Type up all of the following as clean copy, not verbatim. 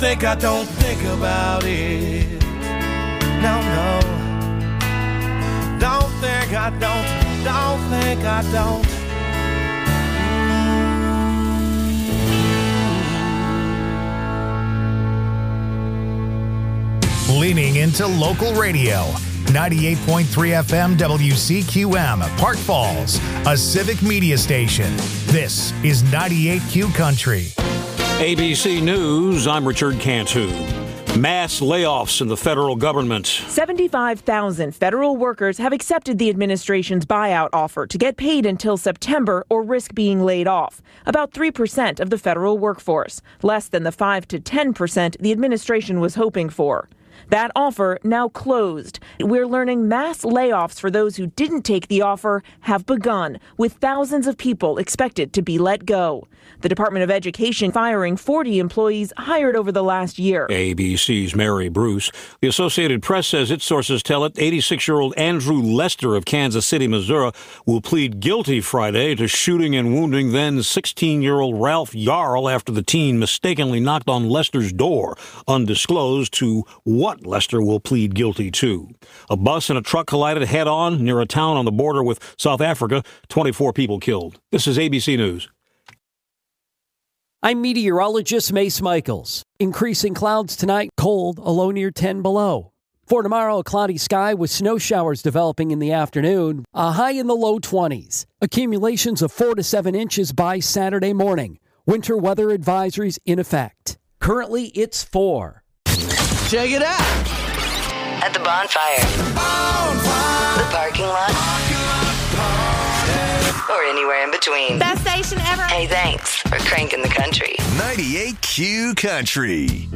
think I don't think about it. No, no. Don't think I don't. Leaning into local radio. 98.3 FM WCQM, Park Falls, a civic media station. This is 98Q Country. ABC News, I'm Richard Cantu. Mass layoffs in the federal government. 75,000 federal workers have accepted the administration's buyout offer to get paid until September or risk being laid off. About 3% of the federal workforce, less than the 5 to 10% the administration was hoping for. That offer now closed. We're learning mass layoffs for those who didn't take the offer have begun, with thousands of people expected to be let go. The Department of Education firing 40 employees hired over the last year. ABC's Mary Bruce. The Associated Press says its sources tell it 86-year-old Andrew Lester of Kansas City, Missouri, will plead guilty Friday to shooting and wounding then 16-year-old Ralph Yarl after the teen mistakenly knocked on Lester's door, undisclosed to what Lester will plead guilty to. A bus and a truck collided head-on near a town on the border with South Africa. 24 people killed. This is ABC News. I'm meteorologist Mace Michaels. Increasing clouds tonight, cold, a low near 10 below. For tomorrow, a cloudy sky with snow showers developing in the afternoon, a high in the low 20s. Accumulations of 4 to 7 inches by Saturday morning. Winter weather advisories in effect. Currently, it's 4. Check it out. At the bonfire. The parking lot. Or anywhere in between. Best station ever. Hey, thanks for cranking the country. 98Q Country.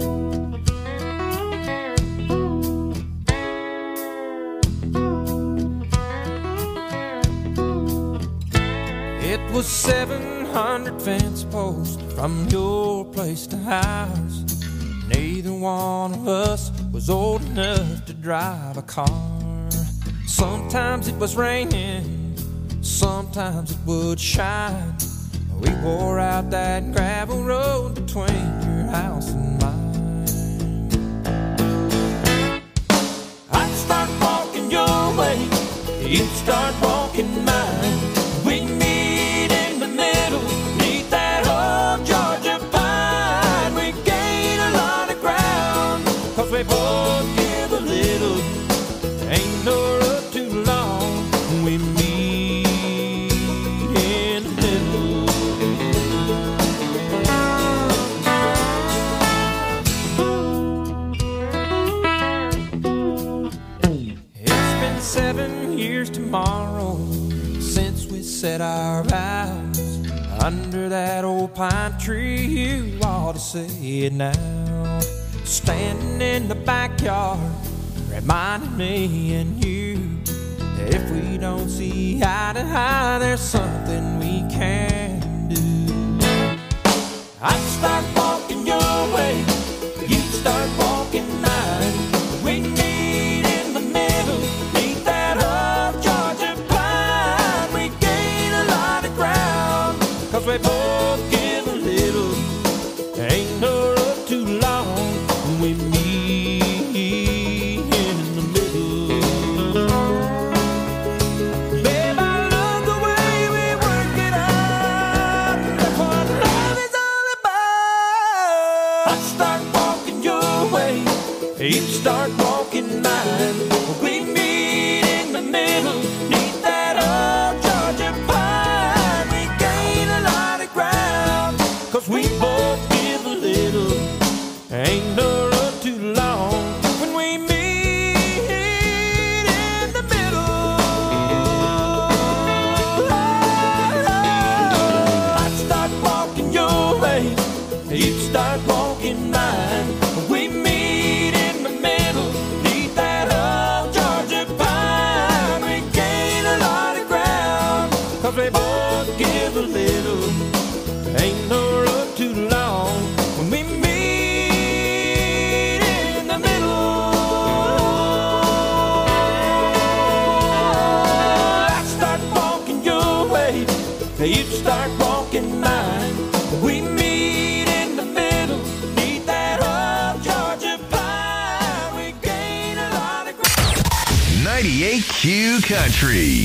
It was 700 fence posts from your place to ours. Neither one of us was old enough to drive a car. Sometimes it was raining, sometimes it would shine. We wore out that gravel road between your house and mine. I'd start walking your way, you'd start walking mine. We'd meet in the middle, neath that old Georgia pine. We'd gain a lot of ground, 'cause we both give a little. Ain't no road too long, we meet in the middle. It's been 7 years tomorrow since we said our vows under that old pine tree. You ought to say it now. Standing in the backyard, reminding me and you that if we don't see eye to eye, there's something we can do. I'd start walking your way, you'd start walking mine. We meet in the middle, neath that old Georgia pine. We gain a lot of ground, 'cause we both give a little. Ain't no road too long, we meet in the middle. Babe, I love the way we work it out. That's what love is all about. I start walking your way, you start walking mine. We meet in the middle, neath that old Georgia pine. We gain a lot of ground, 'cause we both give a little. Ain't no road too long when we meet in the middle. I start walking your way, you start walking mine. We meet in the middle, neath that old Georgia pine. We gain a lot of ground, 'cause we both give a little. Ain't no road too long when we meet in the middle. I start walking your way, you start walking mine. We meet in the middle, neath that 98Q Country.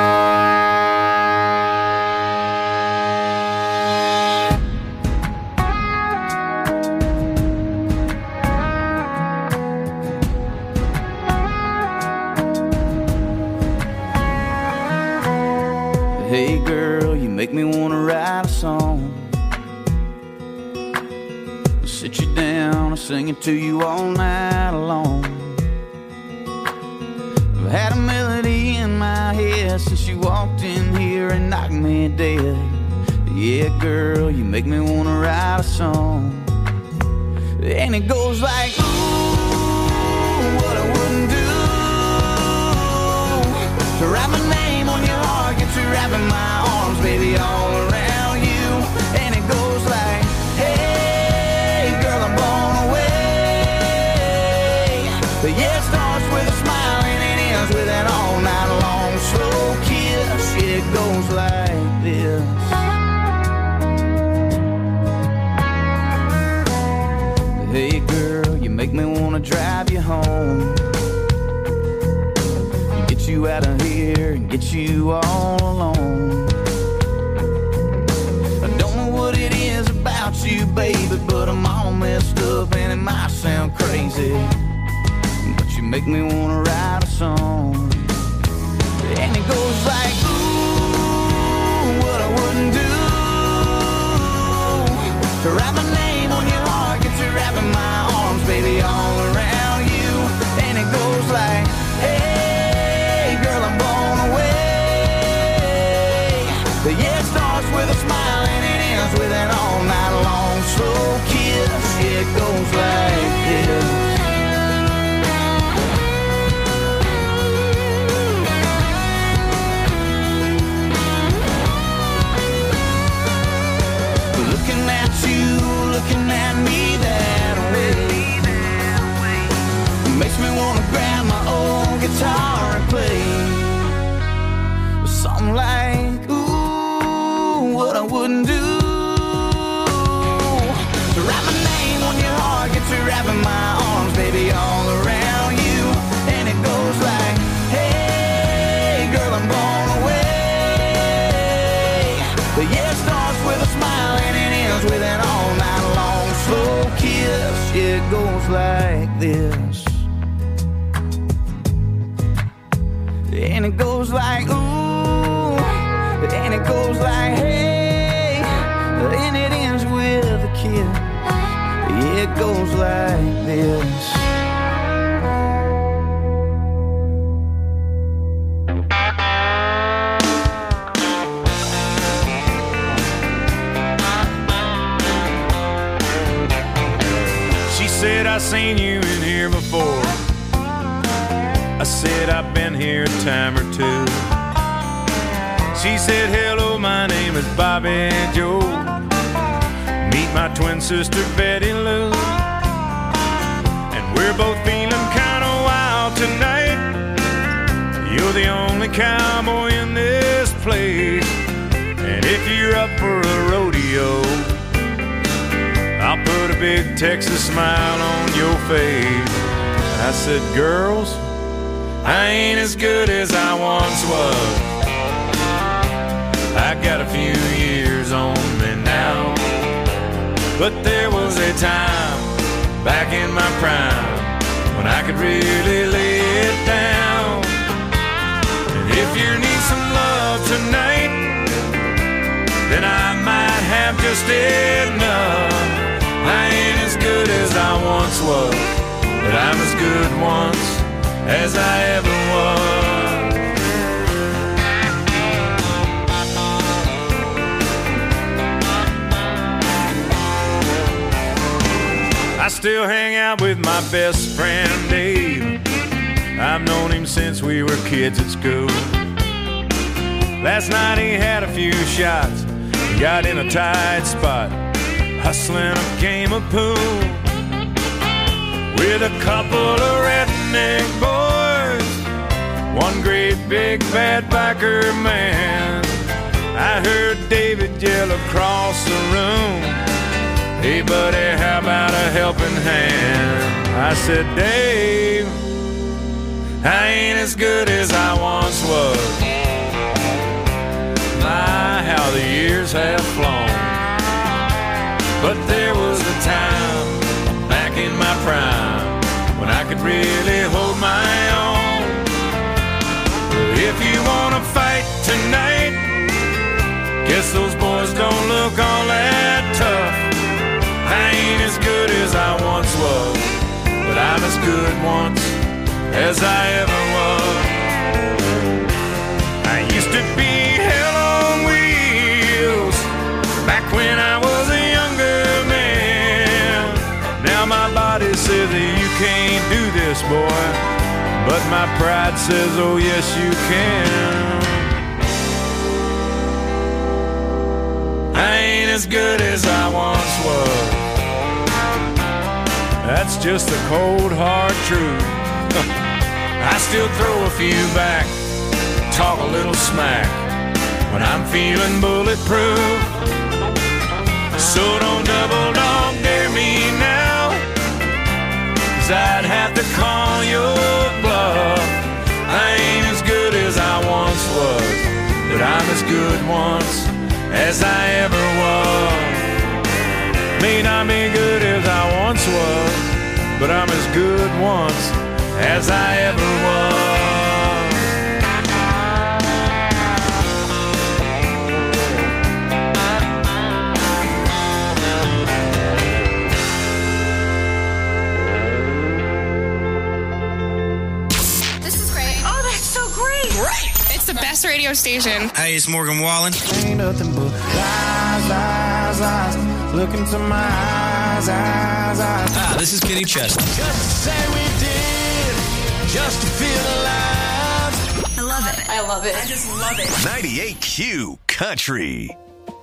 Hey girl, you make me wanna write a song. I'll sit you down and sing it to you all night long. I've had a melody in my head since you walked in here and knocked me dead. Yeah, girl, you make me wanna write a song. And it goes like, ooh, what I wouldn't do to write my name on your heart, get you wrapping my arms, baby, all around you. And it goes like, hey, girl, I'm blown away. But yeah, it starts with a smile and it ends with an all night long slow kiss. Yeah, it goes like this. Hey, girl, you make me wanna drive you home, get you out of here and get you all alone. I don't know what it is about you, baby, but I'm all messed up and it might sound crazy, but you make me wanna write a song. And it goes like, ooh, what I wouldn't do to write my name on your heart, get you wrapping my arms, baby, all around you. And it goes like, hey, girl, I'm blown away. But yeah, it starts with a smile and it ends with an all night long slow kiss. Yeah, it goes like this. Looking at you, looking at me that way, makes me wanna grab my old guitar and play something like, ooh, what I wouldn't do to write my name on your heart, get you wrapping my arms, baby, all around you. And it goes like, hey, girl, I'm blown away. But yeah, it starts with a smile and it ends with an all night long slow kiss. Yeah, it goes like this. And it goes like, ooh, and it goes like, hey, and it ends with a kiss. Yeah, it goes like this. She said, I seen you in here before. I said, I've been here a time or two. She said, hello, my name is Bobby Joe. Meet my twin sister, Betty Lou. And we're both feeling kind of wild tonight. You're the only cowboy in this place. And if you're up for a rodeo, I'll put a big Texas smile on your face. I said, girls, I ain't as good as I once was. I got a few years on me now, but there was a time back in my prime when I could really lay it down. And if you need some love tonight, then I might have just enough. I ain't as good as I once was, but I'm as good once as I ever was. I still hang out with my best friend Dave. I've known him since we were kids at school. Last night he had a few shots, he got in a tight spot, hustling a game of pool with a couple of redneck boys, one great big bad biker man. I heard David yell across the room, hey buddy, how about a helping hand? I said, Dave, I ain't as good as as I once was. My, how the years have flown. But there was a time back in my prime when I could really hold my own. If you wanna fight tonight, guess those boys don't look all that tough. I ain't as good as I once was, but I'm as good once as I ever was. I used to be hell on wheels back when I was a younger man. Now my body says that you can't do this, boy, but my pride says, oh yes you can. I ain't as good as I once was. That's just the cold hard truth. I still throw a few back, talk a little smack when I'm feeling bulletproof. So don't double dog dare me now, 'cause I'd have to call your bluff. I ain't as good as I once was, but I'm as good once as I ever was. May not be good as I once was, but I'm as good once as I ever was. This is great. Oh, that's so great. Great. It's the best radio station. Hey, it's Morgan Wallen. Ain't nothing but lies, lies, lies. Look into my eyes, eyes, eyes. Ah, this is Kenny Chesney. Just to say we did, just to feel alive. I love it. I love it. I just love it. 98Q Country.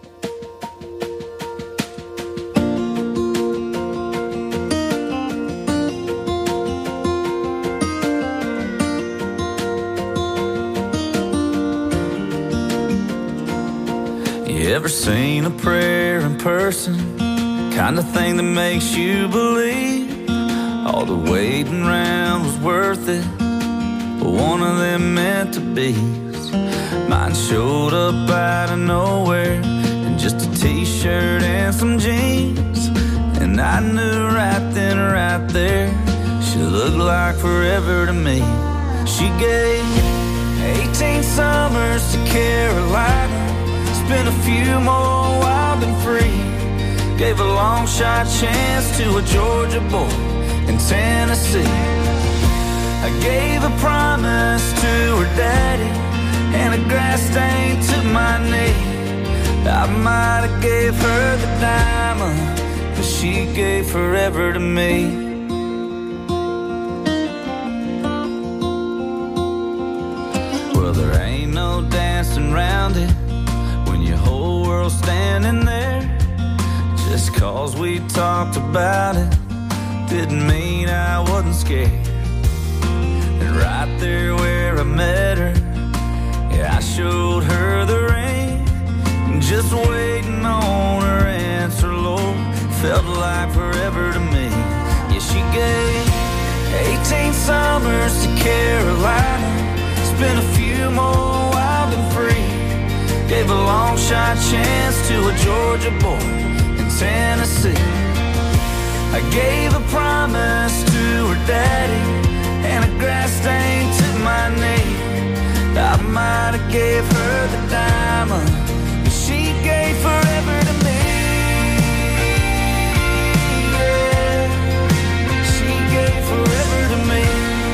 You ever seen a prayer in person? Kind of thing that makes you believe all the waiting around was worth it, but one of them meant to be. Mine showed up out of nowhere in just a t-shirt and some jeans, and I knew right then, right there, she looked like forever to me. She gave 18 summers to Carolina, spent a few more wild and free. Gave a long shot chance to a Georgia boy in Tennessee. I gave a promise to her daddy and a grass stain to my knee. I might have gave her the diamond, but she gave forever to me. Well, there ain't no dancing around it when your whole world's standing there. Just 'cause we talked about it didn't mean I wasn't scared. And right there where I met her, yeah, I showed her the ring. Just waiting on her answer, Lord, felt like forever to me. Yeah, she gave 18 summers to Carolina, spent a few more wild and free. Gave a long shot chance to a Georgia boy in Tennessee. I gave a promise to her daddy and a grass stain to my knee. I might have gave her the diamond, but she gave forever to me. Yeah, she gave forever to me.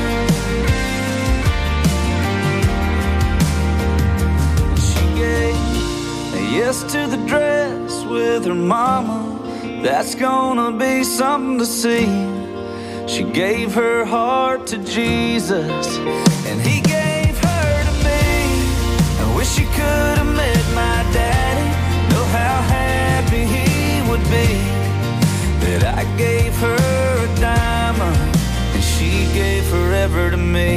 She gave a yes to the dress with her mama. That's gonna be something to see. She gave her heart to Jesus, and he gave her to me. I wish you could have met my daddy, know how happy he would be that I gave her a diamond and she gave forever to me.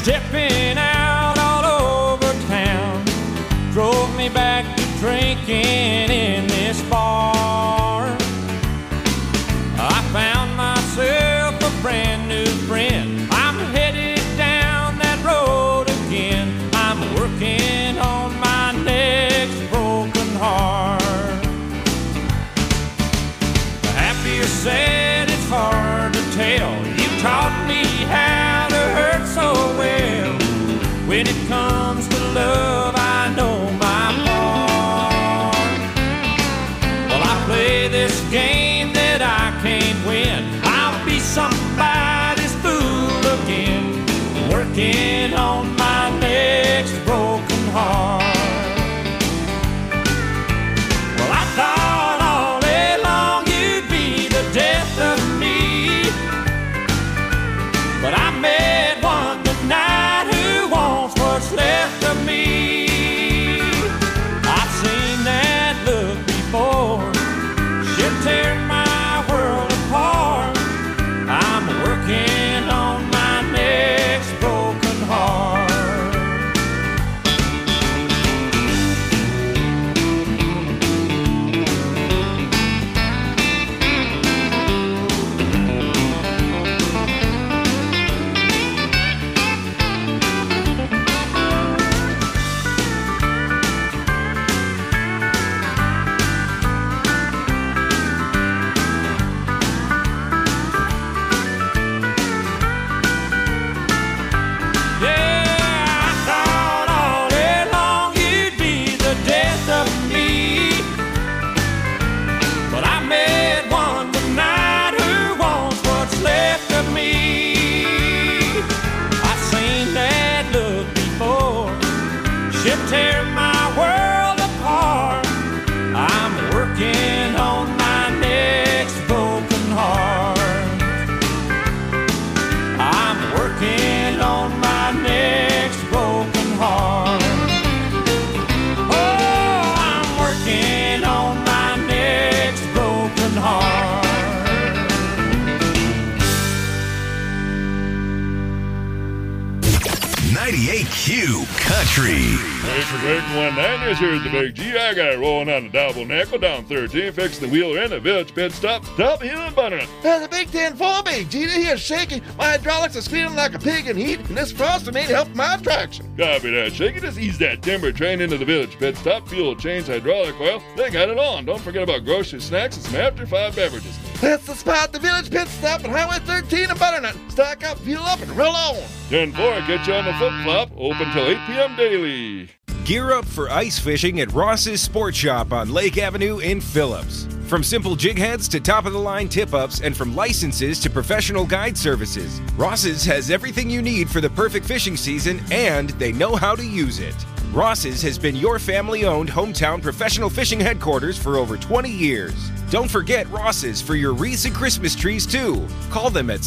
stepping out all over town drove me back to drinking in this bar. I found myself a brand new friend. I'm headed down that road again. I'm working on my next broken heart. Happy or sad, it's hard to tell. You taught me how to hurt so well. When it comes to love, I know my part. Well, I play this game that I can't win. I'll be somebody's fool again, working on my next broken heart. Well, I thought all day long you'd be the death of me, but I met one tonight who wants what's left of me. I've seen that look before. She'll tear my world apart. I'm working on my next broken heart. Tear my world apart. I'm working on my next broken heart. I'm working on my next broken heart. Oh, I'm working on my next broken heart. 98Q Country. Thanks for taking 190s. Here's the Big G. I got it rolling on the double nickel down 13, fixing the wheeler in the village pit stop, top hill and butternut. The Big 10-4, Big G. Here's shaky. My hydraulics are squealing like a pig in heat, and this frost may help my traction. Copy that, Shaky. Just ease that timber train into the village pit stop, fuel, chains, hydraulic oil. They got it on. Don't forget about groceries, snacks, and some after 5 beverages. That's the spot, the village pit stop on Highway 13 in Butternut. Stock up, fuel up, and roll on. 10-4, get you on the flip-flop. Open till 8 p.m. daily. Gear up for ice fishing at Ross's Sport Shop on Lake Avenue in Phillips. From simple jig heads to top-of-the-line tip-ups, and from licenses to professional guide services, Ross's has everything you need for the perfect fishing season, and they know how to use it. Ross's has been your family-owned hometown professional fishing headquarters for over 20 years. Don't forget Ross's for your wreaths and Christmas trees, too. Call them at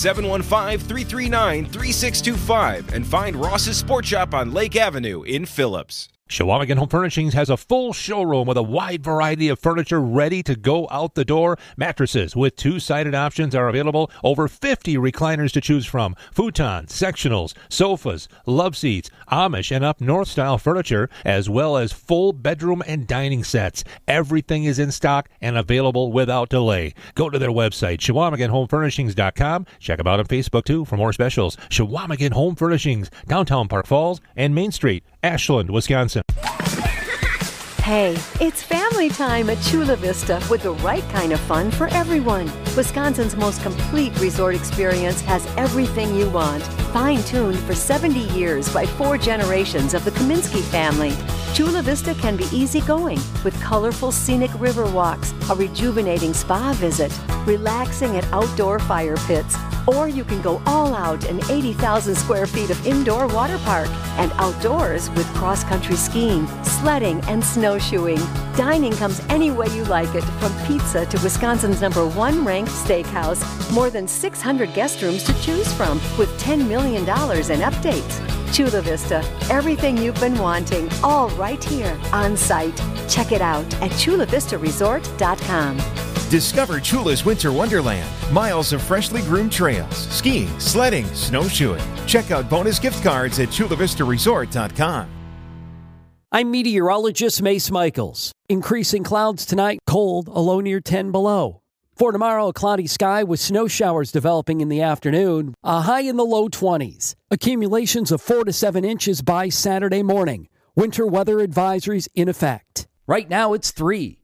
715-339-3625 and find Ross's Sport Shop on Lake Avenue in Phillips. Chequamegon Home Furnishings has a full showroom with a wide variety of furniture ready to go out the door. Mattresses with two-sided options are available. Over 50 recliners to choose from. Futons, sectionals, sofas, love seats, Amish and up north style furniture, as well as full bedroom and dining sets. Everything is in stock and available without delay. Go to their website, ChequamegonHomeFurnishings.com. Check them out on Facebook, too, for more specials. Chequamegon Home Furnishings, downtown Park Falls and Main Street, Ashland, Wisconsin. Hey, it's family time at Chula Vista with the right kind of fun for everyone. Wisconsin's most complete resort experience has everything you want. Fine-tuned for 70 years by 4 generations of the Kaminsky family. Chula Vista can be easygoing with colorful scenic river walks, a rejuvenating spa visit, relaxing at outdoor fire pits, or you can go all out in 80,000 square feet of indoor water park and outdoors with cross-country skiing, sledding, and snowshoeing. Dining comes any way you like it, from pizza to Wisconsin's #1 ranked steakhouse. More than 600 guest rooms to choose from with $10 million in updates. Chula Vista, everything you've been wanting, all right here on site. Check it out at chulavistaresort.com. Discover Chula's Winter Wonderland. Miles of freshly groomed trails, skiing, sledding, snowshoeing. Check out bonus gift cards at chulavistaresort.com. I'm meteorologist Mace Michaels. Increasing clouds tonight, cold, a low near 10 below. For tomorrow, a cloudy sky with snow showers developing in the afternoon, a high in the low 20s. Accumulations of 4 to 7 inches by Saturday morning. Winter weather advisories in effect. Right now, it's 3.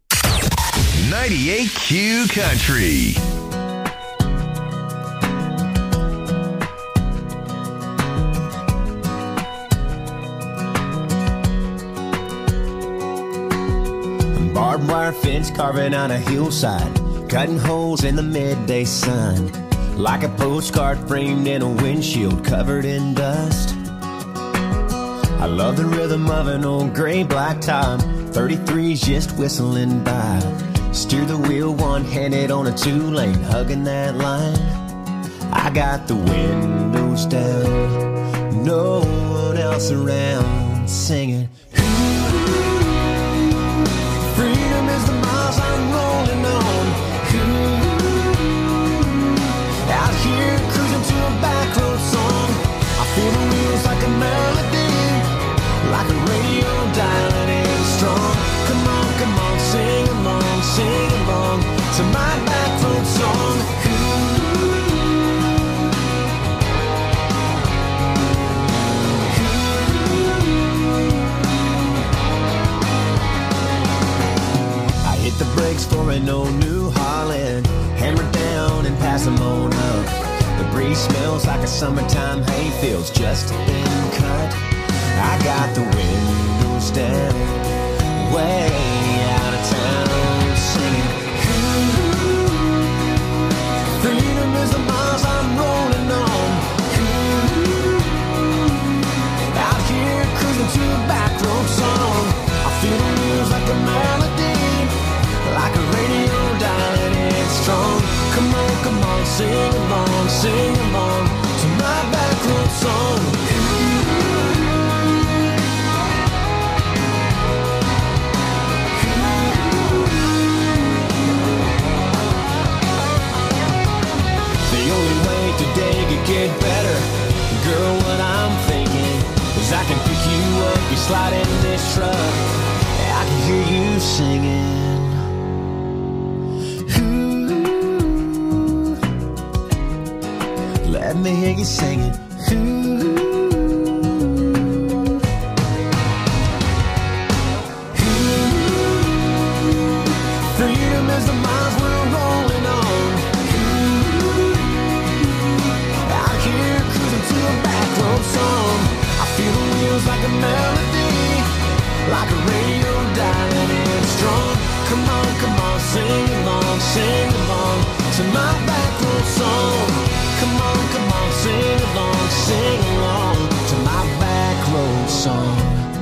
98Q Country. Barbed wire fence carving on a hillside, cutting holes in the midday sun, like a postcard framed in a windshield covered in dust. I love the rhythm of an old gray blacktop, 33's just whistling by. Steer the wheel one-handed on a 2-lane, hugging that line. I got the windows down, no one else around, singing. Freedom is the miles I'm rolling on. Out here cruising to a back road song. I feel the wheels like a melody, like a radio dialing in strong. Come on, sing along to my back road song. I hit the brakes for an old New Holland, hammer down and pass them on up. The breeze smells like a summertime hayfield's just been cut. I got the windows down, way out of town, singing. Freedom is the miles I'm rolling on. Out here cruising to a back road song. I feel the wheels like a melody, like a radio dialing in strong. Come on, sing along to my back road song. Today could get better. Girl, what I'm thinking is I can pick you up, you slide in this truck, I can hear you singing. Ooh, let me hear you singing. Ooh, freedom is the miles we're rolling on. Song. I feel the wheels like a melody, like a radio dialing in strong. Come on, sing along to my back road song. Come on, sing along to my back road song.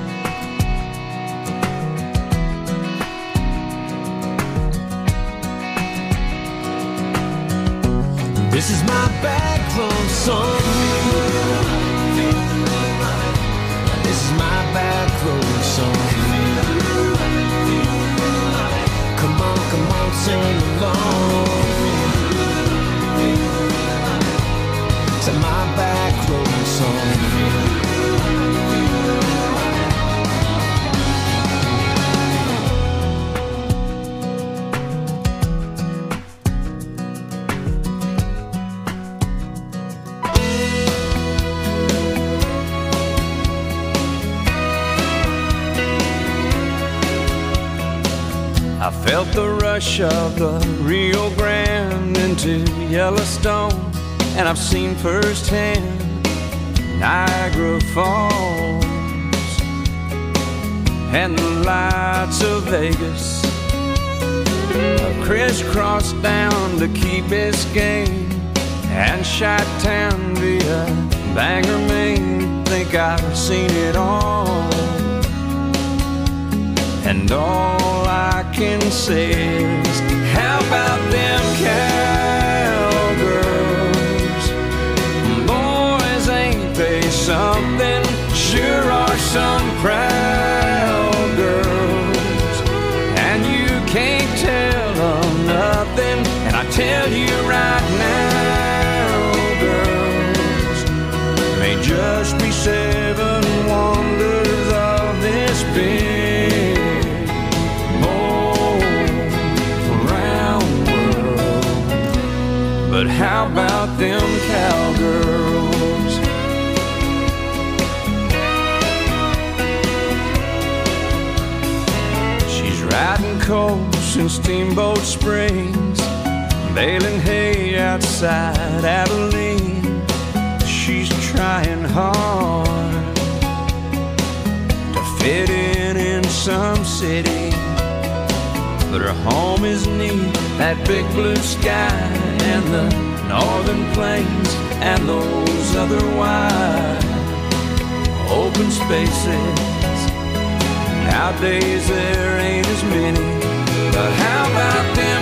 This is my back road song. This is my back road song. Come on, sing along to my back road song. I felt the rush of the Rio Grande into Yellowstone, and I've seen firsthand Niagara Falls and the lights of Vegas. I crisscrossed down to Key Biscayne and Chi-Town via Bangor, Maine. Think I've seen it all, and all I can say is, how about them cowgirls? Boys, ain't they something? Sure are some proud girls, and you can't tell them nothing. riding coast in Steamboat Springs, baling hay outside Abilene. She's trying hard to fit in some city, but her home is neat, that big blue sky and the northern plains and those other wide open spaces. Nowadays there ain't as many, but how about them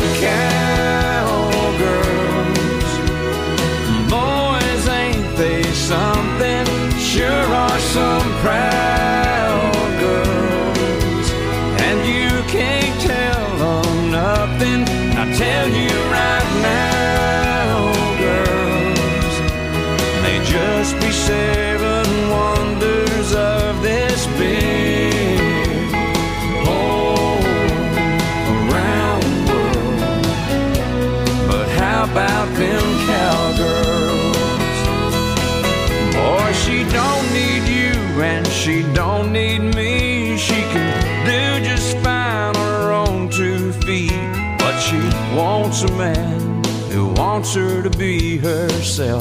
cowgirls? Boys, ain't they something? Sure are some proud girls, and you can't tell them nothing. I tell you right now, girls, they just be 7 wonders of this big whole around world. But how about them cowgirls? Boy, she don't need you and she don't need me. She can do just fine on her own 2 feet, but she wants a man who wants her to be herself.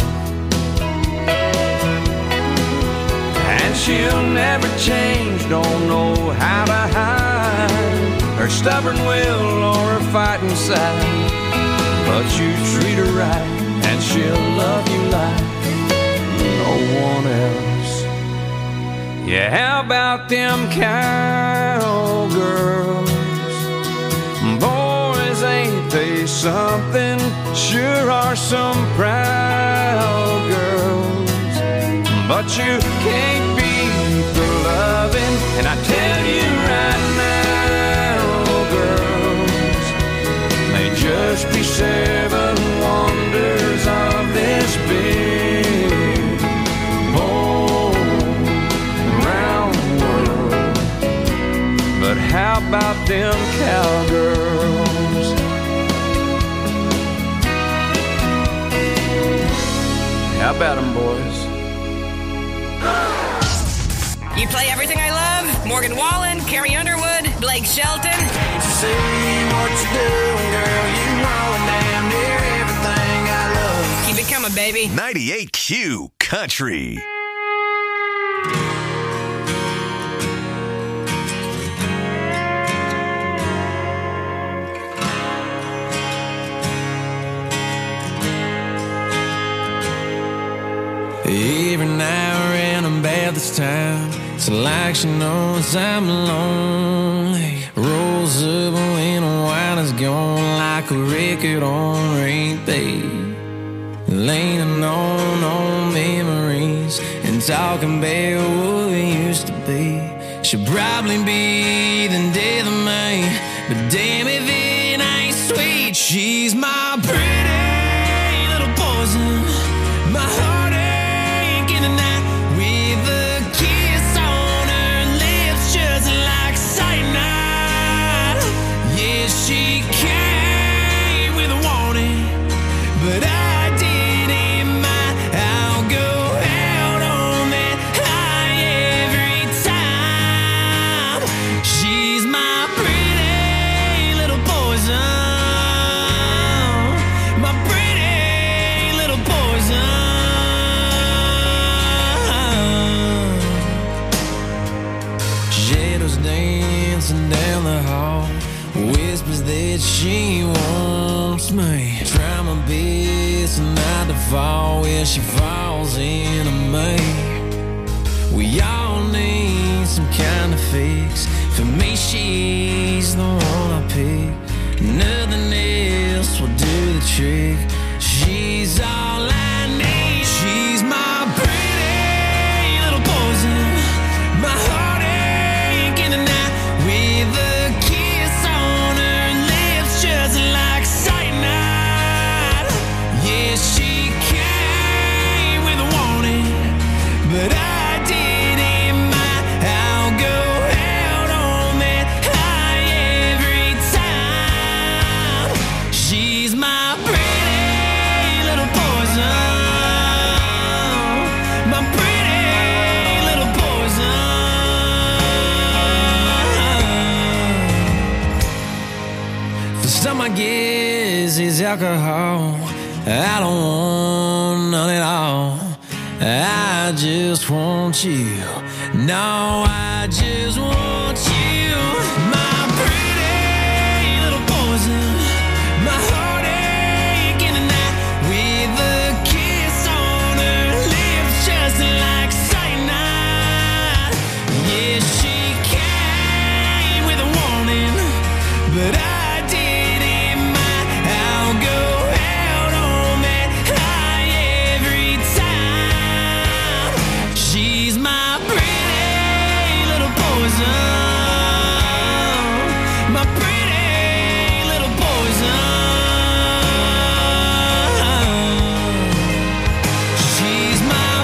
And she'll never change, don't know how to hide her stubborn will or her fighting side. But you treat her right and she'll love you like no one else. Yeah, how about them cowgirls? Boys, ain't they something? Sure are some proud girls, but you can't beat the loving. And I tell you right now, girls, they just be 7 wonders of this big whole round world. But how about them cowgirls? How about them, boys? You play everything I love. Morgan Wallen, Carrie Underwood, Blake Shelton. Can't you see what you're doing, girl? You know damn near everything I love. Keep it coming, baby. 98Q Country. Every now and I'm bad this time. It's like she knows I'm lonely. Rolls up when a wine is gone, like a record on repeat. Leaning on old memories and talking about what we used to be. She'll probably be the death of me, but damn if it ain't sweet. She's my pretty little poison, my heartache in the night, with a kiss on her lips just like cyanide. Yeah, she came with a warning, but I didn't mind. I'll go out on that high every time. She's my pretty little poison, my pretty little poison. Shadows dancing down the hall, whispers that she wants me. Try my best not to fall where she falls into me. We all need some kind of fix. For me, she's the one I pick. Nothing else will do the trick. She's all I need. She's my pretty little poison, my heartache in the night, with a kiss on her lips just like cyanide. Yeah, she came with a warning, but I didn't mind. I'll go out on that high every time. She's my pretty Some I guess is alcohol. I don't want none at all. I just want you. No, I just want you. My pretty little poison. My heartache in the night. With a kiss on her lips just like cyanide. Yeah, she came with a warning, but I didn't mind. I'll go out on that high every time. She's my pretty little poison. My pretty little poison. She's my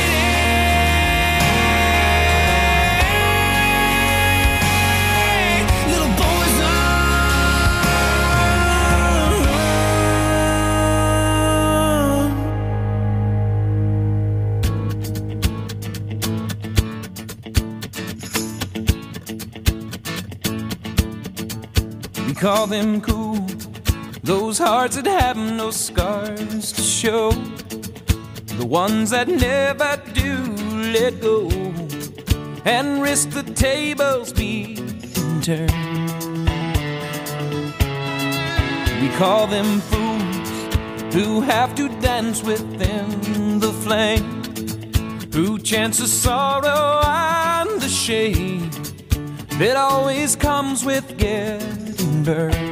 pretty little poison. We call them cool, those hearts that have no scars to show, the ones that never do let go and risk the tables being turned. We call them fools who have to dance within the flame, who chance the sorrow and the shame that always comes with getting burned.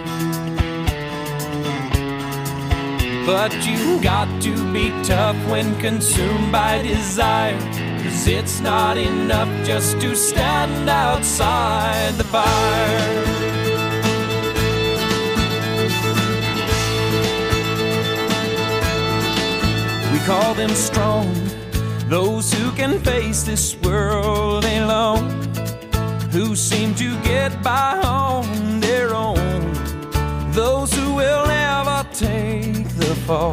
But you got to be tough when consumed by desire, 'cause it's not enough just to stand outside the fire. We call them strong, those who can face this world alone, who seem to get by on their own, those who will never take the fall.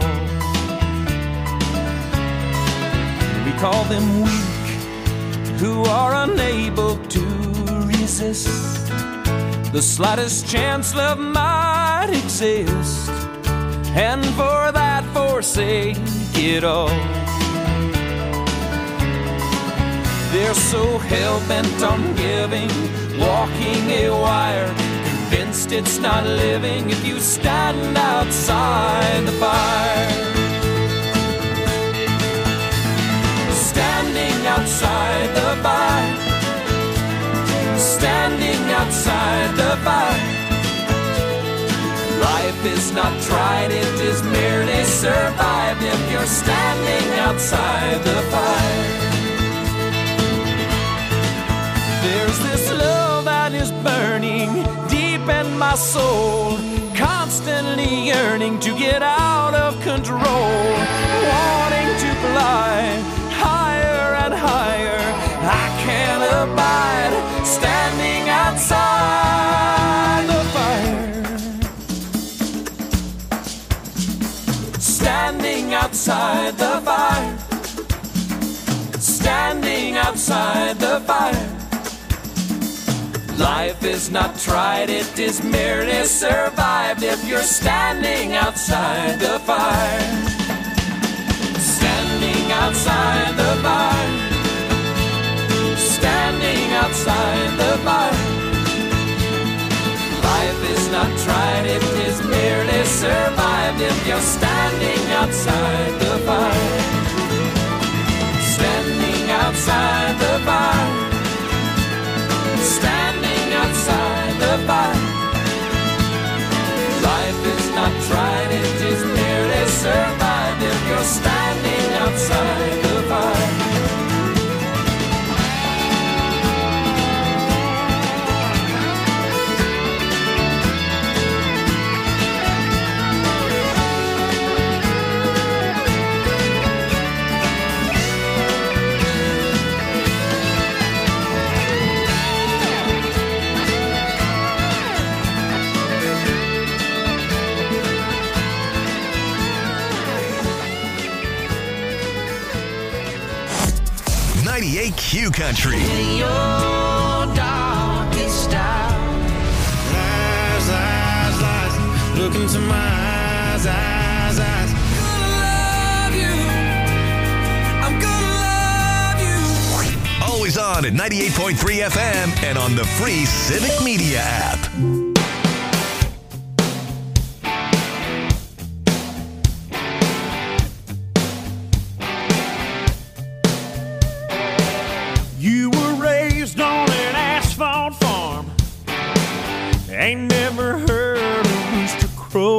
We call them weak, who are unable to resist the slightest chance love might exist, and for that forsake it all. They're so hell-bent on giving, walking a wire, convinced it's not living if you stand outside the fire. Standing outside the fire. Standing outside the fire. Life is not tried, it is merely survived if you're standing outside the fire. There's this love that is burning deep in my soul, constantly yearning to get out of control, wanting to fly higher and higher. I can't abide standing outside the fire. Standing outside the fire. Standing outside the fire. Life is not tried, it is merely survived if you're standing outside the fire. Standing outside the fire. Standing outside the fire. Life is not tried, it is merely survived if you're standing outside the fire. Standing outside the fire. Standing outside the fire. Life is not tried, it is merely survived if you're standing outside the fire. Q Country. In your darkest hour, lies, lies, lies, into my eyes. Gonna love you. I'm gonna love you. Always on at 98.3 FM and on the free Civic Media app. You were raised on an asphalt farm. Ain't never heard a rooster crow.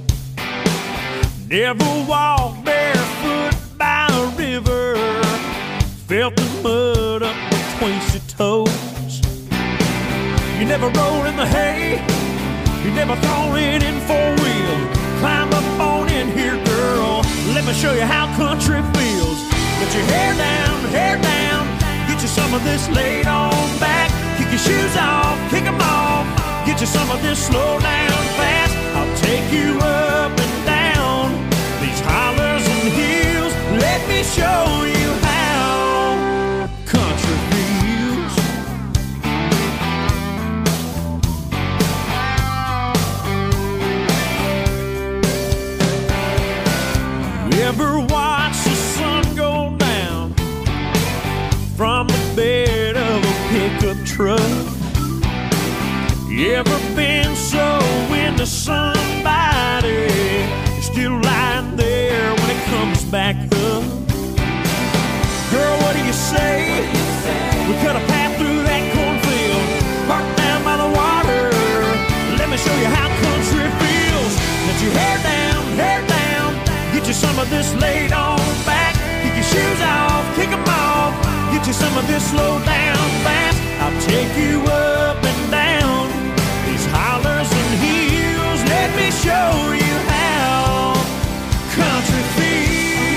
Never walked barefoot by a river. Felt the mud up between your toes. You never rolled in the hay. You never thrown it in four-wheel. Climb up on in here, girl. Let me show you how country feels. Get your hair down. Get you some of this laid on back. Kick your shoes off, kick them off. Get you some of this slow down fast. I'll take you up and down these hollers and hills. Let me show you how country feels. You ever watch the sun go down from the bed of a pickup truck? You ever been so into somebody still lying there when it comes back up? Girl, what do you say? We cut a path through that cornfield, parked down by the water. Let me show you how country feels. Let your hair down, get you some of this laid on back. Kick your shoes off, kick them off. Get you some of this slow down fast. I'll take you up and down these hollers and hills. Let me show you how country feels.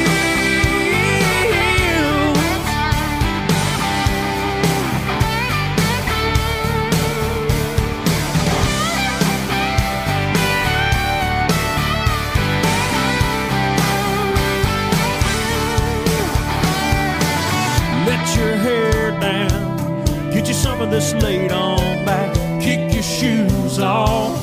Let your hair down, get you some of this laid on back. Kick your shoes off.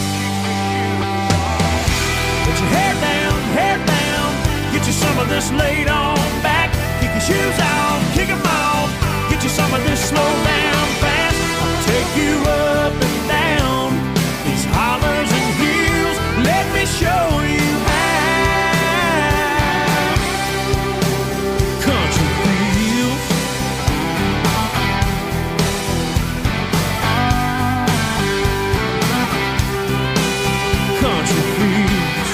Let your hair down, get you some of this laid on back. Kick your shoes off, kick them off. Get you some of this slow down fast. I'll take you up and down these hollers and hills. Let me show you how country feels. Country feels.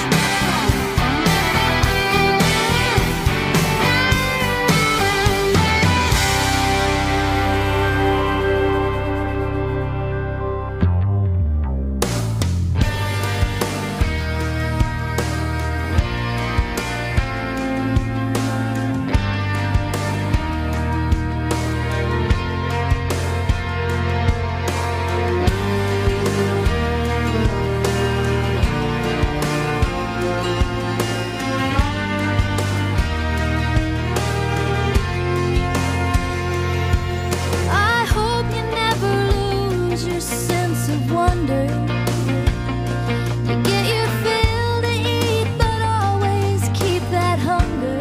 I hope you never lose your sense of wonder. You get your fill to eat, but always keep that hunger.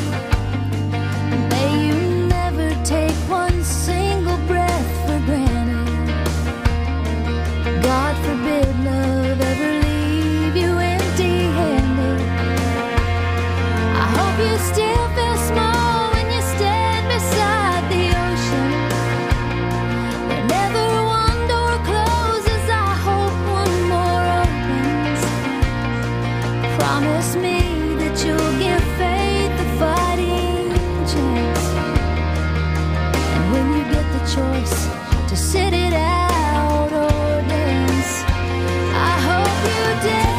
May you never take one single breath for granted. God forbid love ever leave you empty-handed. I hope you still feel small when you stand beside the ocean. Whenever one door closes, I hope one more opens. Promise me that you'll give faith a fighting chance. And when you get the choice to sit it out or dance, I hope you dance.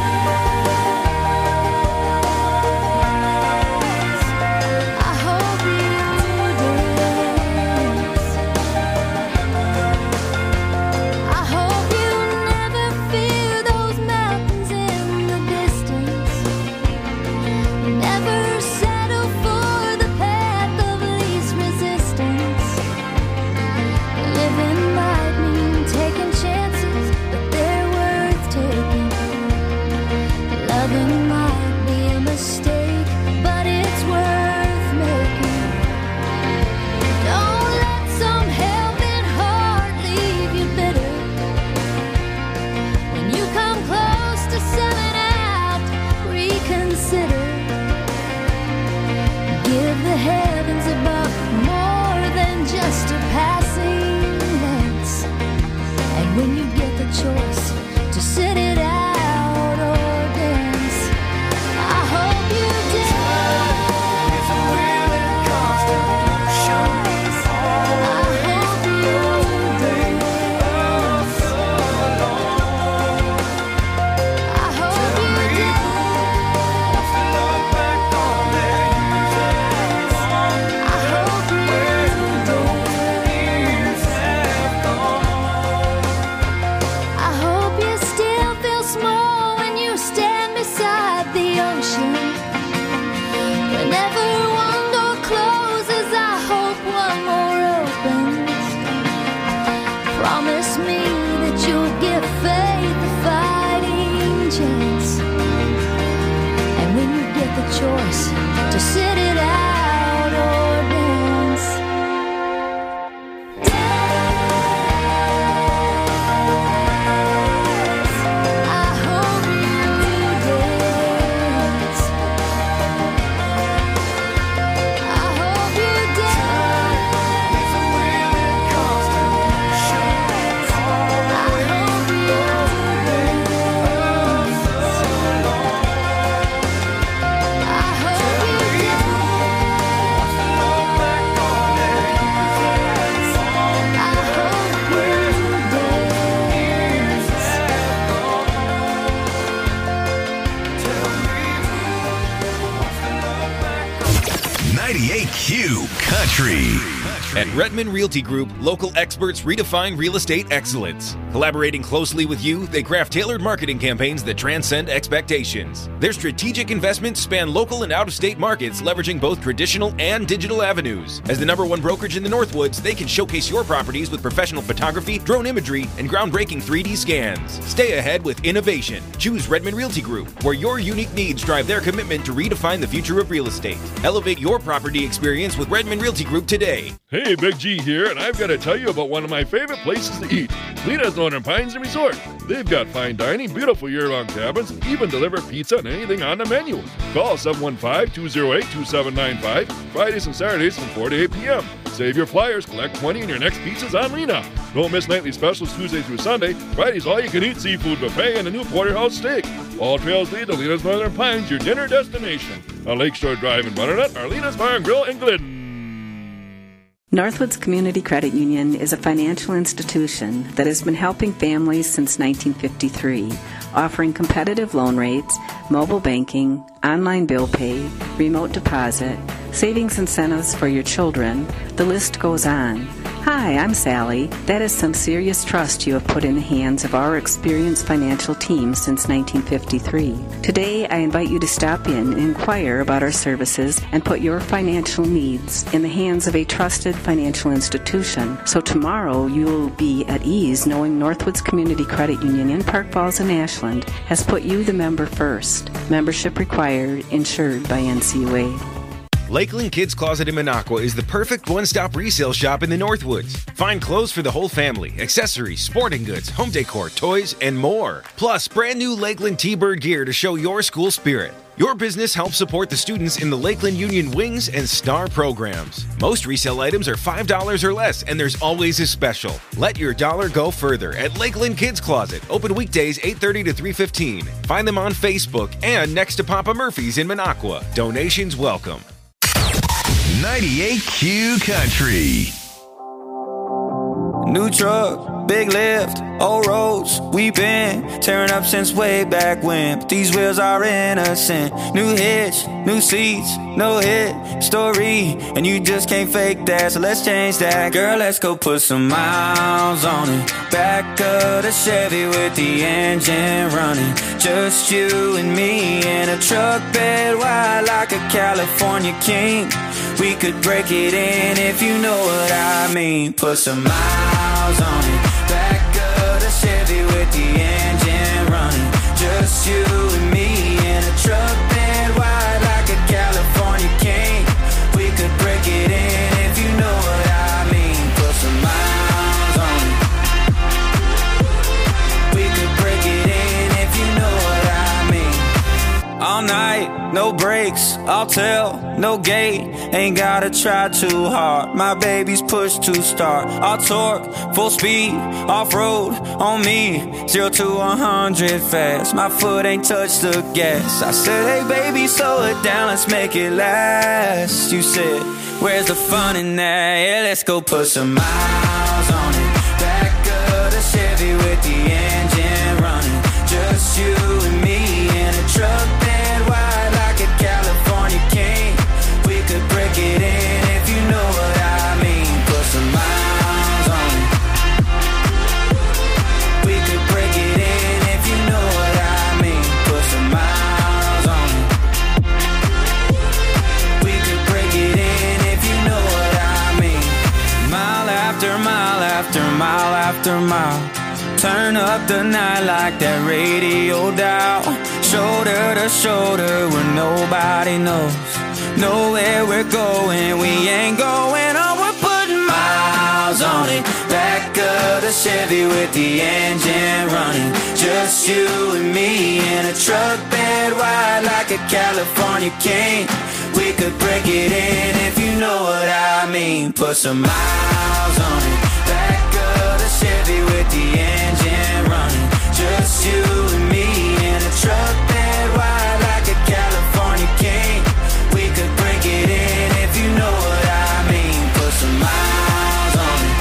I hope you dance. I hope you never fear those mountains in the distance. Never settle for the path of least resistance. Living might mean taking chances, but they're worth taking. Q Country. At Redmond Realty Group, local experts redefine real estate excellence. Collaborating closely with you, they craft tailored marketing campaigns that transcend expectations. Their strategic investments span local and out-of-state markets, leveraging both traditional and digital avenues. As the #1 brokerage in the Northwoods, they can showcase your properties with professional photography, drone imagery, and groundbreaking 3D scans. Stay ahead with innovation. Choose Redmond Realty Group, where your unique needs drive their commitment to redefine the future of real estate. Elevate your property experience with Redmond Realty Group today. Hey, Big G here, and I've got to tell you about one of my favorite places to eat, Lena's Northern Pines and Resort. They've got fine dining, beautiful year-long cabins, and even deliver pizza and anything on the menu. Call 715-208-2795, Fridays and Saturdays from 4 to 8 p.m. Save your flyers, collect 20 in your next pizzas on Lena. Don't miss nightly specials Tuesday through Sunday. Fridays, all-you-can-eat seafood buffet and a new porterhouse steak. All trails lead to Lena's Northern Pines, your dinner destination. On Lakeshore Drive in Butternut, or Lena's Bar and Grill in Glidden. Northwoods Community Credit Union is a financial institution that has been helping families since 1953, offering competitive loan rates, mobile banking, online bill pay, remote deposit, savings incentives for your children. The list goes on. Hi, I'm Sally. That is some serious trust you have put in the hands of our experienced financial team since 1953. Today, I invite you to stop in and inquire about our services and put your financial needs in the hands of a trusted financial institution. So tomorrow, you will be at ease knowing Northwoods Community Credit Union in Park Falls and Ashland has put you, the member, first. Membership required, insured by NCUA. Lakeland Kids Closet in Minocqua is the perfect one-stop resale shop in the Northwoods. Find clothes for the whole family, accessories, sporting goods, home decor, toys, and more. Plus, brand new Lakeland T-Bird gear to show your school spirit. Your business helps support the students in the Lakeland Union Wings and STAR programs. Most resale items are $5 or less, and there's always a special. Let your dollar go further at Lakeland Kids Closet, open weekdays 8:30 to 3:15. Find them on Facebook and next to Papa Murphy's in Minocqua. Donations welcome. 98 Q Country. New truck, big lift, old roads, we been tearing up since way back when. But these wheels are innocent. New hitch, new seats, no hit story, and you just can't fake that. So let's change that, girl. Let's go put some miles on it. Back of the Chevy with the engine running. Just you and me in a truck bed wide like a California king. We could break it in if you know what I mean. Put some miles on it. Back of the Chevy with the engine running. Just you and me in a truck bed wide like a California king. We could break it in if you know what I mean. Put some miles on it. We could break it in if you know what I mean. All night, no brakes, I'll tell, no gate. Ain't gotta try too hard. My baby's push to start. I'll torque, full speed, off-road on me. 0 to 100 fast. My foot ain't touched the gas. I said, hey baby, slow it down, let's make it last. You said, where's the fun in that? Yeah, let's go put some miles on it. Back of the Chevy with the engine running. Just you and me in a truck bed wide like a California king. We could break it in if you know what I mean. Put some miles on it. We could break it in if you know what I mean. Put some miles on it. We could break it in if you know what I mean. Mile after mile after mile after mile. Turn up the night like that radio dial. Shoulder to shoulder where nobody knows. Know where we're going, we ain't going on. We're putting miles on it. Back of the Chevy with the engine running. Just you and me in a truck bed wide like a California king. We could break it in if you know what I mean. Put some miles on it. Back of the Chevy with the engine running. Just you and me in a truck bed wide like a California king. We could break it in if you know what I mean. Put some miles on it.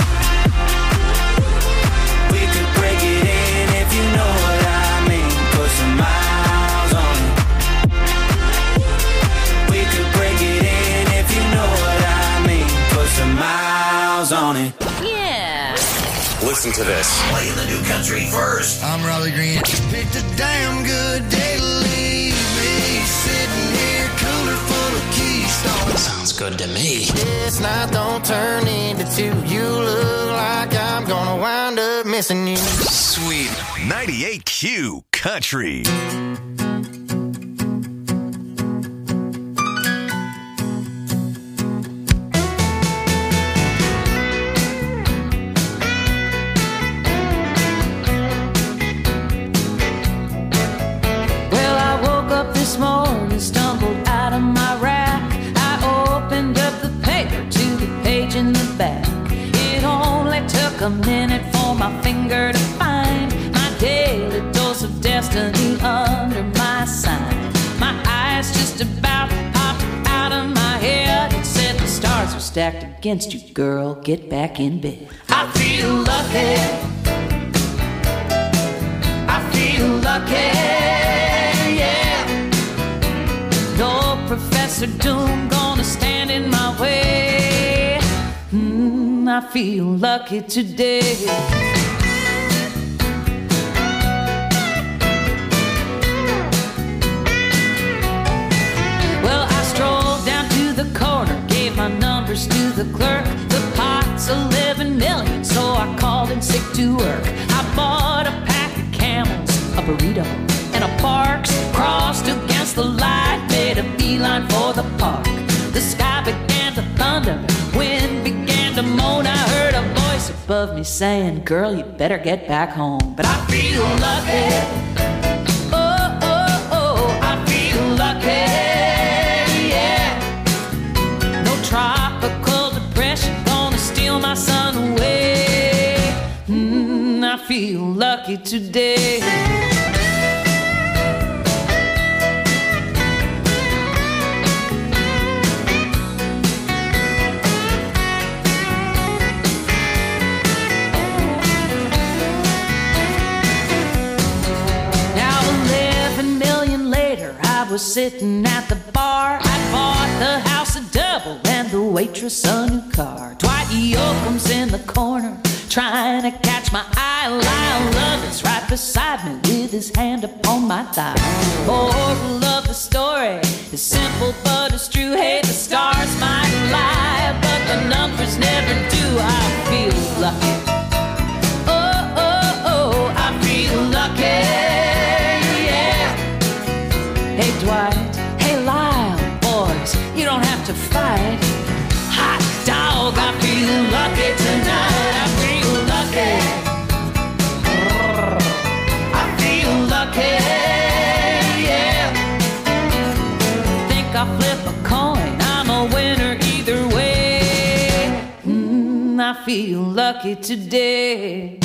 We could break it in if you know what I mean. Put some miles on it. We could break it in if you know what I listen to this. Playing the new country first. I'm Raleigh Green. Picked a damn good day to leave me sitting here, cooler full of Keystone. Sounds good to me. This night don't turn into two. You look like I'm gonna wind up missing you. Sweet. 98Q Country. This morning, stumbled out of my rack. I opened up the paper to the page in the back. It only took a minute for my finger to find my daily dose of destiny under my sign. My eyes just about popped out of my head and said the stars are stacked against you, girl. Get back in bed. I feel lucky. I feel lucky. No Professor Doom gonna stand in my way. I feel lucky today. Well, I strolled down to the corner, gave my numbers to the clerk. The pot's 11 million, so I called in sick to work. I bought a pack of Camels, a burrito, and a Parks. Crossed against the light, made a beeline for the park. The sky began to thunder, wind began to moan. I heard a voice above me saying, girl, you better get back home. But I feel lucky. Oh, oh, oh, I feel lucky. Yeah. No tropical depression gonna steal my sun away. I feel lucky today. Sitting at the bar, I bought the house a double and the waitress a new car. Dwight Yoakam's in the corner, trying to catch my eye. Lyle Lovett's right beside me with his hand upon my thigh. Moral of the story is simple but it's true. Hey, the stars might lie, but the numbers never do. I feel lucky. Oh, oh, oh, I feel lucky. Hey Dwight, hey Lyle, boys, you don't have to fight. Hot dog, I feel lucky tonight. I feel lucky. I feel lucky, yeah. Think I'll flip a coin, I'm a winner either way. I feel lucky today.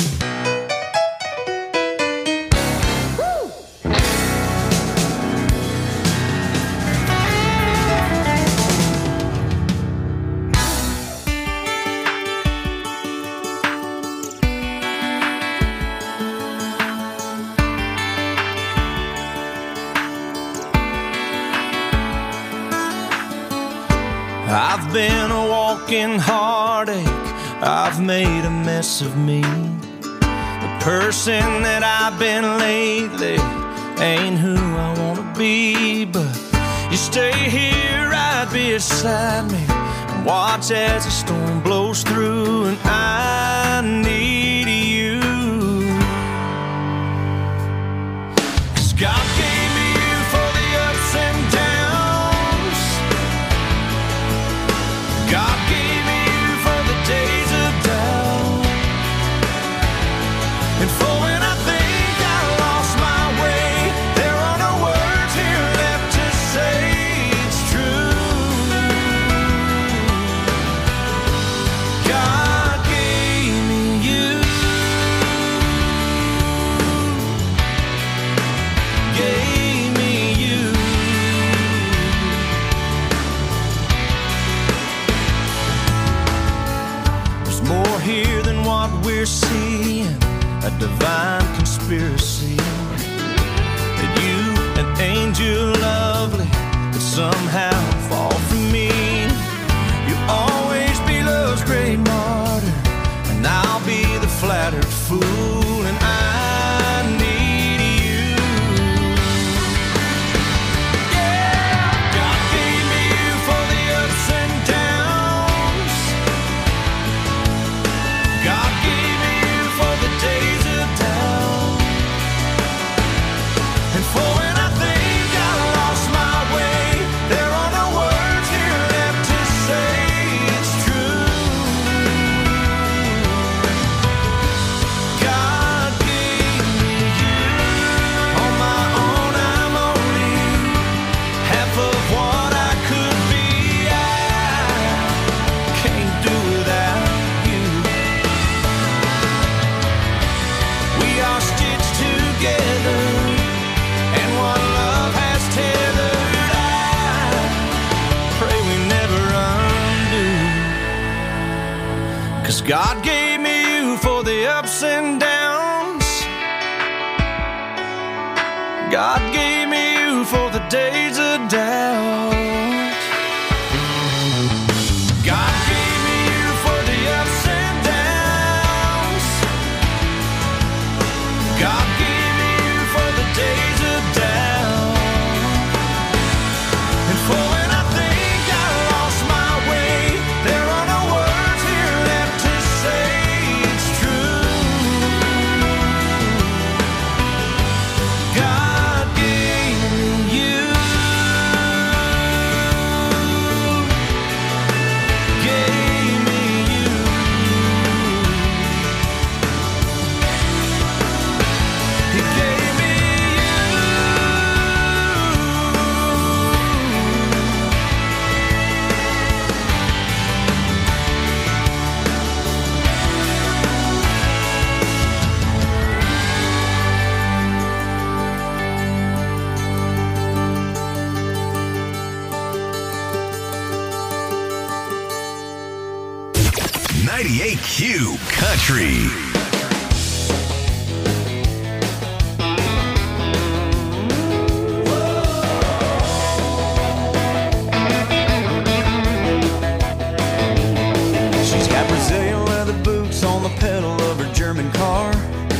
I've been a walking heartache, I've made a mess of me. The person that I've been lately ain't who I wanna be. But you stay here right beside me and watch as the storm blows through. And I need you, 'cause God gave me you for the ups and downs. God gave me you for the days of doubt, and for when I think I lost my way, there are no words here left to say it's true. God gave me you, gave me you. More here than what we're seeing, a divine conspiracy. That you, an angel lovely, could somehow fall for me. You'll always be love's great martyr, and I'll be the flattered God gave me you for the ups and downs. God gave me you for the days of doubt. God gave me you for the ups and downs. God gave me you for the days of doubt. And for when I think I lost my way, there are no words here left to say it's true. God gave me you. Gave me you. He gave me you. 98Q Country. She's got Brazilian leather boots on the pedal of her German car.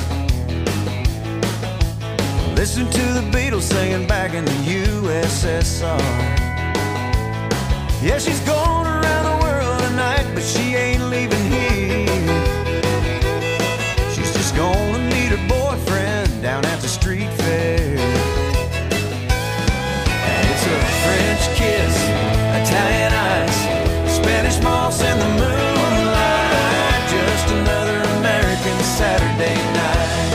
Listen to the Beatles singing back in the USSR. Yeah, she's going around the world tonight, but she ain't leaving here. She's just gonna meet her boyfriend down at the street fair. And it's a French kiss, Italian ice, Spanish moss in the moonlight, just another American Saturday night.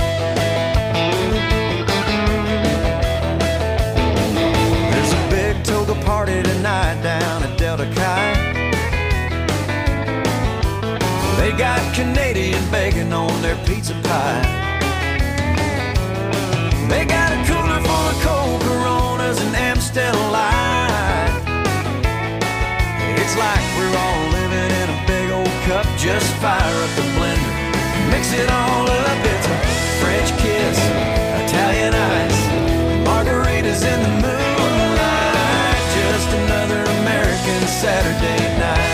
There's a big toga party tonight down at Delta Chi. They got Canadian bacon on their pizza pie. They got a cooler full of cold Coronas and Amstel Light. It's like we're all living in a big old cup. Just fire up the blender, mix it all up. It's a French kiss, Italian ice, margaritas in the moonlight, just another American Saturday night.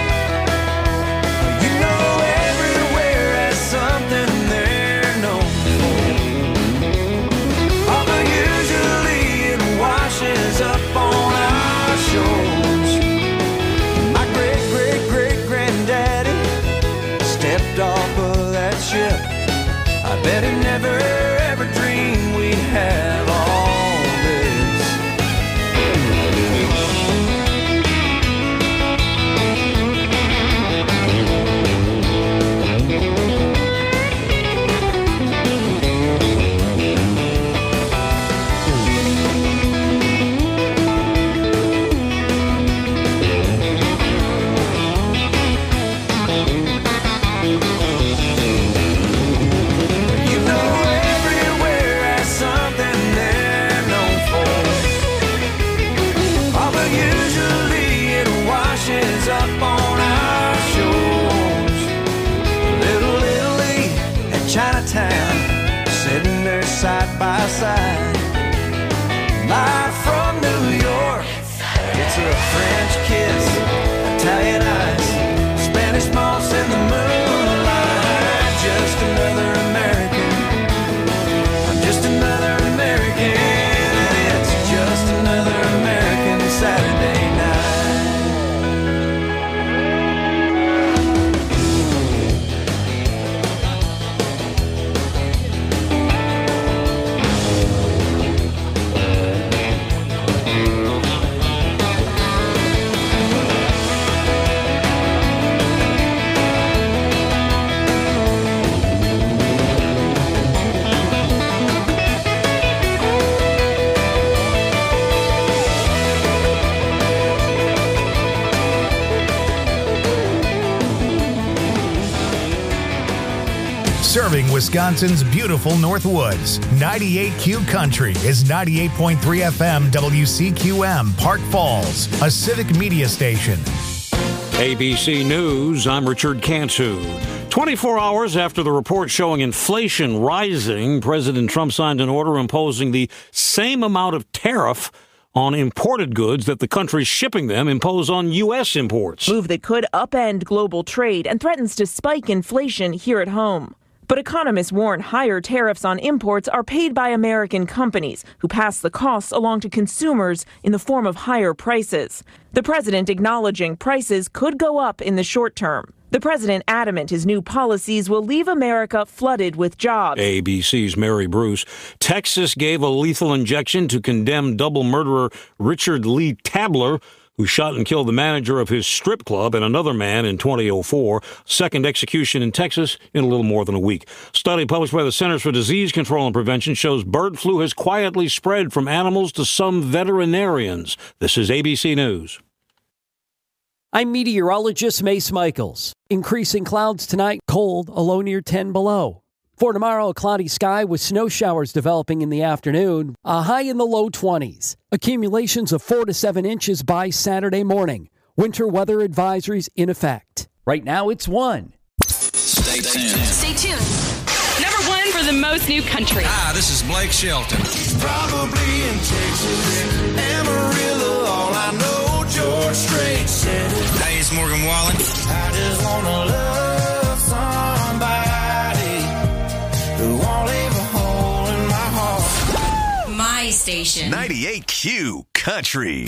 You know everywhere has something they're known for, although usually it washes up on our shores. My great-great-great-granddaddy stepped off of that ship. I bet he never ever dreamed we'd have all this. You know everywhere has something they're known for, although usually it washes up on our shores. Little Italy and Chinatown, sitting there side by side. Live from New York, it's a French kiss, Italian ice, Spanish moss in the moonlight, just another American. I'm just another American, and it's just another American Saturday night. Serving Wisconsin's beautiful Northwoods. 98Q Country is 98.3 FM WCQM Park Falls, a civic media station. ABC News, I'm Richard Cantu. 24 hours after the report showing inflation rising, President Trump signed an order imposing the same amount of tariff on imported goods that the countries shipping them impose on U.S. imports. Move that could upend global trade and threatens to spike inflation here at home. But economists warn higher tariffs on imports are paid by American companies who pass the costs along to consumers in the form of higher prices. The president acknowledging prices could go up in the short term. The president adamant his new policies will leave America flooded with jobs. ABC's Mary Bruce. Texas gave a lethal injection to condemned double murderer Richard Lee Tabler, who shot and killed the manager of his strip club and another man in 2004. Second execution in Texas in a little more than a week. Study published by the Centers for Disease Control and Prevention shows bird flu has quietly spread from animals to some veterinarians. This is ABC News. I'm meteorologist Mace Michaels. Increasing clouds tonight, cold, a low near 10 below. For tomorrow, a cloudy sky with snow showers developing in the afternoon, a high in the low 20s. Accumulations of 4 to 7 inches by Saturday morning. Winter weather advisories in effect. Right now, it's 1. Stay tuned. Stay tuned. Number 1 for the most new country. Hi, this is Blake Shelton. Probably in Texas, Amarillo, all I know, George Strait said it. Hey, it's Morgan Wallen. I just wanna love somebody who won't leave a hole in my heart. My station. 98Q Country.